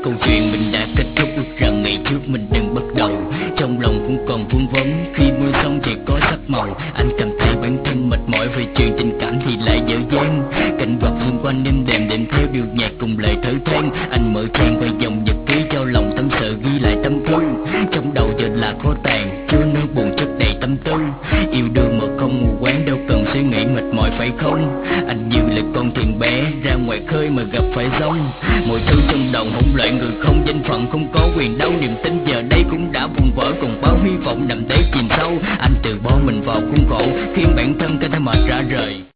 câu chuyện mình đã kết thúc, ước rằng ngày trước mình đừng bắt đầu. Trong lòng cũng còn vương vấn, khi mưa xong thì có sắc màu. Anh cảm thấy bản thân mệt mỏi về chuyện tình cảm thì lại dở dang. Cảnh vật xung quanh êm đềm đệm theo điệu nhạc cùng lời thở than. Anh mở trang qua dòng nhật ký cho lòng tâm sự ghi lại tâm thương. Trong đầu giờ là kho tàng chứa nỗi buồn chất đầy tâm tư. Yêu đương mà không mù quáng, đâu cần suy nghĩ mệt mỏi phải không? Anh như là con thuyền bé ra ngoài khơi mà gặp phải giông. Mọi thứ trong đầu hỗn loạn, người không danh phận không có quyền đâu. Niềm tin giờ đây cũng đã vùng vỡ, còn bao hy vọng nằm đáy chìm sâu. Anh từ bỏ mình vào khuôn khổ khiến bản thân cảm thấy mệt rã rời.